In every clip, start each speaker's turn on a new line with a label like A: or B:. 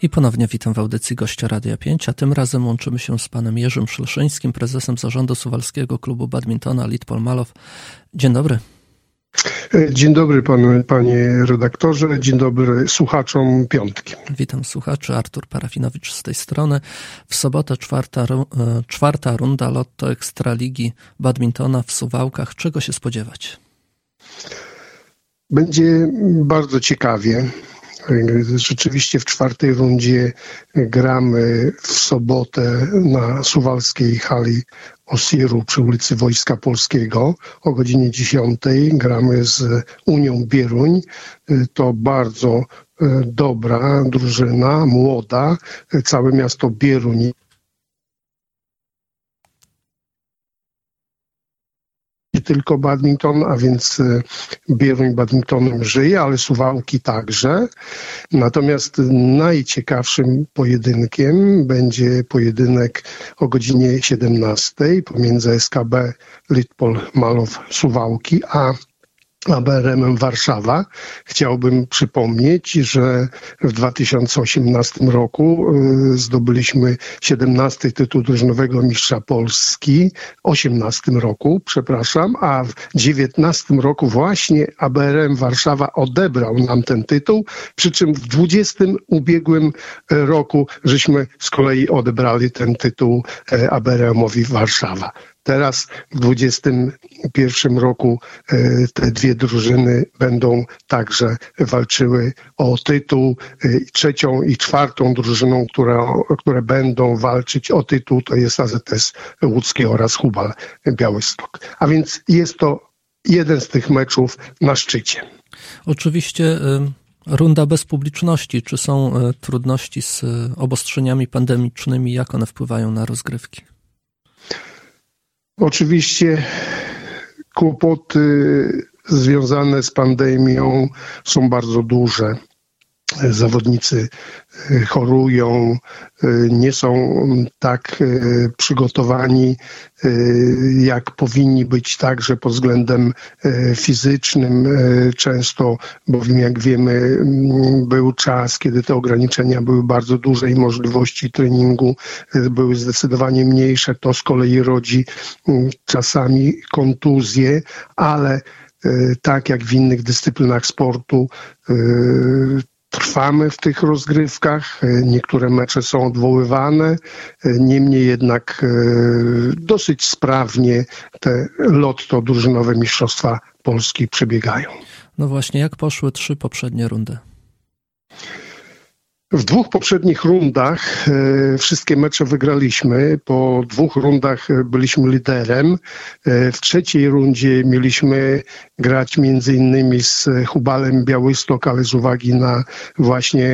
A: I ponownie witam w audycji gościa Radia 5, a tym razem łączymy się z panem Jerzym Szleszyńskim, prezesem zarządu Suwalskiego Klubu Badmintona Litpol-Malow. Dzień dobry.
B: Dzień dobry panie redaktorze, dzień dobry słuchaczom Piątki.
A: Witam słuchaczy, Artur Parafinowicz z tej strony. W sobotę czwarta runda Lotto Ekstraligi Badmintona w Suwałkach. Czego się spodziewać?
B: Będzie bardzo ciekawie. Rzeczywiście w czwartej rundzie gramy w sobotę na suwalskiej hali Osiru przy ulicy Wojska Polskiego o godzinie 10. Gramy z Unią Bieruń. To bardzo dobra drużyna, młoda. Całe miasto Bieruń nie tylko badminton, a więc Bieruń badmintonem żyje, ale Suwałki także. Natomiast najciekawszym pojedynkiem będzie pojedynek o godzinie 17 pomiędzy SKB Litpol-Malow Suwałki a ABRM Warszawa. Chciałbym przypomnieć, że w 2018 roku zdobyliśmy 17 tytuł drużynowego mistrza Polski, 18 roku, a w 19 roku właśnie ABRM Warszawa odebrał nam ten tytuł, przy czym w 20 ubiegłym roku żeśmy z kolei odebrali ten tytuł ABRM-owi Warszawa. Teraz w 2021 roku te dwie drużyny będą także walczyły o tytuł. Trzecią i czwartą drużyną, które będą walczyć o tytuł, to jest AZS Łódzkie oraz Hubal Białystok. A więc jest to jeden z tych meczów na szczycie.
A: Oczywiście runda bez publiczności. Czy są trudności z obostrzeniami pandemicznymi? Jak one wpływają na rozgrywki?
B: Oczywiście kłopoty związane z pandemią są bardzo duże. Zawodnicy chorują, nie są tak przygotowani, jak powinni być także pod względem fizycznym. Często, bowiem jak wiemy, był czas, kiedy te ograniczenia były bardzo duże i możliwości treningu były zdecydowanie mniejsze. To z kolei rodzi czasami kontuzje, ale tak jak w innych dyscyplinach sportu, trwamy w tych rozgrywkach, niektóre mecze są odwoływane, niemniej jednak dosyć sprawnie te Lotto drużynowe Mistrzostwa Polski przebiegają.
A: No właśnie, jak poszły 3 poprzednie rundy?
B: W 2 poprzednich rundach wszystkie mecze wygraliśmy. Po 2 rundach byliśmy liderem. W trzeciej rundzie mieliśmy grać między innymi z Hubalem Białystok, ale z uwagi na właśnie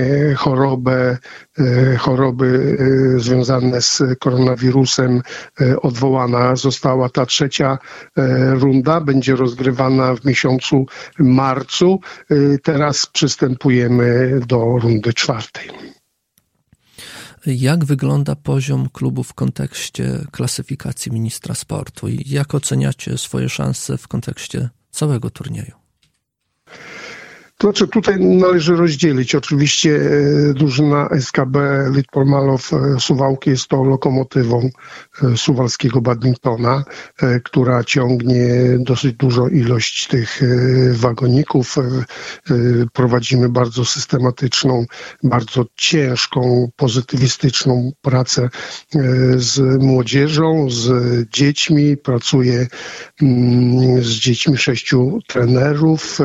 B: choroby związane z koronawirusem odwołana została ta trzecia runda. Będzie rozgrywana w miesiącu marcu. Teraz przystępujemy do rundy czwartej.
A: Jak wygląda poziom klubu w kontekście klasyfikacji ministra sportu i jak oceniacie swoje szanse w kontekście całego turnieju?
B: To znaczy tutaj należy rozdzielić. Oczywiście drużyna SKB Litpol-Malow Suwałki jest to lokomotywą suwalskiego badmintona, która ciągnie dosyć dużą ilość tych wagoników. Prowadzimy bardzo systematyczną, bardzo ciężką, pozytywistyczną pracę z młodzieżą, z dziećmi. Pracuję z dziećmi 6 trenerów,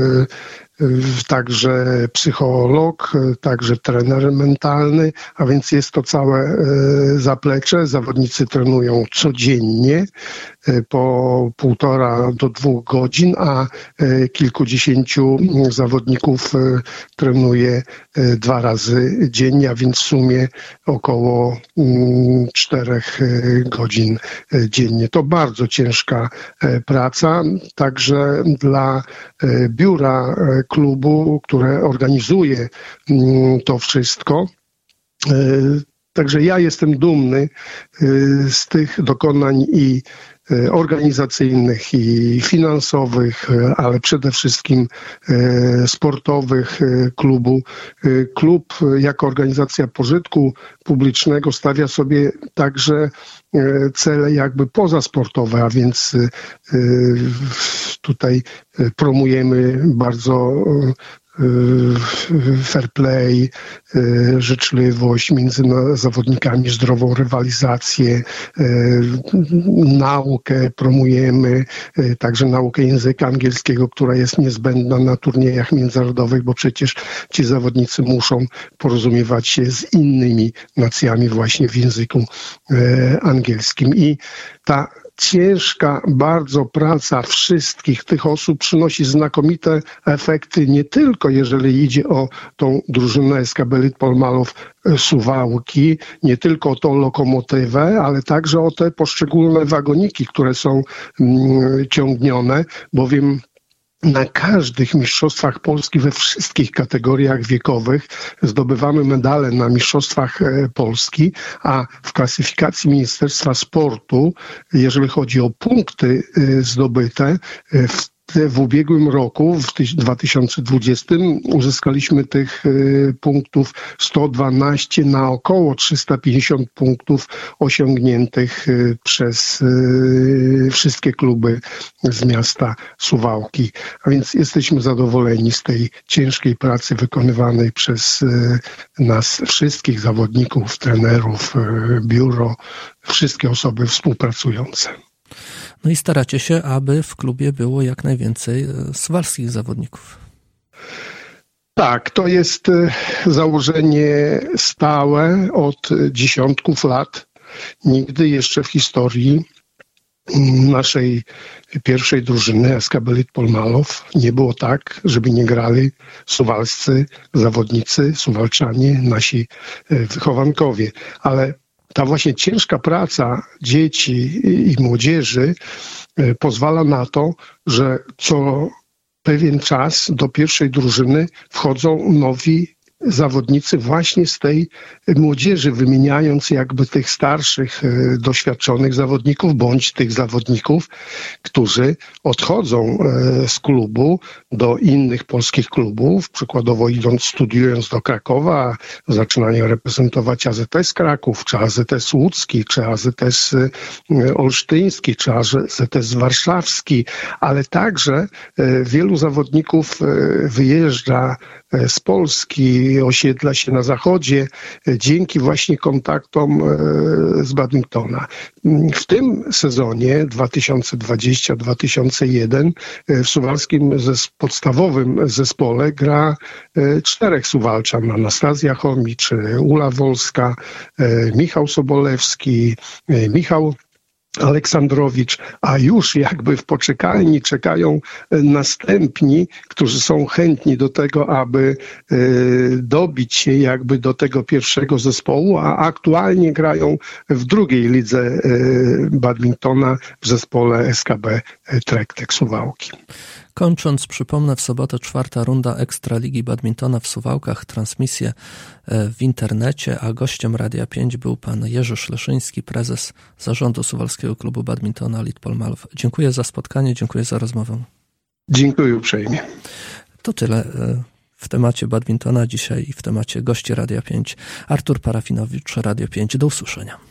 B: także psycholog, także trener mentalny, a więc jest to całe zaplecze. Zawodnicy trenują codziennie po 1,5 do 2 godzin, a kilkudziesięciu zawodników trenuje 2 razy dziennie, a więc w sumie około 4 godzin dziennie. To bardzo ciężka praca, także dla biura klubu, które organizuje to wszystko. Także ja jestem dumny z tych dokonań i organizacyjnych i finansowych, ale przede wszystkim sportowych klubu. Klub jako organizacja pożytku publicznego stawia sobie także cele jakby pozasportowe, a więc tutaj promujemy bardzo fair play, życzliwość między zawodnikami, zdrową rywalizację, naukę promujemy, także naukę języka angielskiego, która jest niezbędna na turniejach międzynarodowych, bo przecież ci zawodnicy muszą porozumiewać się z innymi nacjami właśnie w języku angielskim. I ta ciężka bardzo praca wszystkich tych osób przynosi znakomite efekty, nie tylko jeżeli idzie o tą drużynę SKB Litpol-Małów Suwałki, nie tylko o tą lokomotywę, ale także o te poszczególne wagoniki, które są ciągnione, bowiem na każdych mistrzostwach Polski we wszystkich kategoriach wiekowych zdobywamy medale na mistrzostwach Polski, a w klasyfikacji Ministerstwa Sportu, jeżeli chodzi o punkty zdobyte, w ubiegłym roku, w 2020, uzyskaliśmy tych punktów 112 na około 350 punktów osiągniętych przez wszystkie kluby z miasta Suwałki. A więc jesteśmy zadowoleni z tej ciężkiej pracy wykonywanej przez nas wszystkich zawodników, trenerów, biuro, wszystkie osoby współpracujące.
A: No i staracie się, aby w klubie było jak najwięcej suwalskich zawodników.
B: Tak, to jest założenie stałe od dziesiątków lat. Nigdy jeszcze w historii naszej pierwszej drużyny SKB Litpol-Małów nie było tak, żeby nie grali suwalscy zawodnicy, suwalczanie, nasi wychowankowie. Ale ta właśnie ciężka praca dzieci i młodzieży pozwala na to, że co pewien czas do pierwszej drużyny wchodzą nowi zawodnicy właśnie z tej młodzieży, wymieniając jakby tych starszych, doświadczonych zawodników, bądź tych zawodników, którzy odchodzą z klubu do innych polskich klubów, przykładowo studiując do Krakowa, zaczynają reprezentować AZS Kraków, czy AZS Łódzki, czy AZS Olsztyński, czy AZS Warszawski, ale także wielu zawodników wyjeżdża z Polski, osiedla się na zachodzie dzięki właśnie kontaktom z badmintona. W tym sezonie 2020-2001 w suwalskim podstawowym zespole gra 4 suwalczan: Anastazja Chomicz, Ula Wolska, Michał Sobolewski, Michał Aleksandrowicz, a już jakby w poczekalni czekają następni, którzy są chętni do tego, aby dobić się jakby do tego pierwszego zespołu, a aktualnie grają w drugiej lidze badmintona w zespole SKB Trektek Suwałki.
A: Kończąc, przypomnę, w sobotę 4. runda Ekstraligi Badmintona w Suwałkach, transmisję w internecie, a gościem Radia 5 był pan Jerzy Szleszyński, prezes zarządu Suwalskiego Klubu Badmintona Litpol-Małów. Dziękuję za spotkanie, dziękuję za rozmowę.
B: Dziękuję uprzejmie.
A: To tyle w temacie badmintona dzisiaj i w temacie gości Radia 5. Artur Parafinowicz, Radio 5. Do usłyszenia.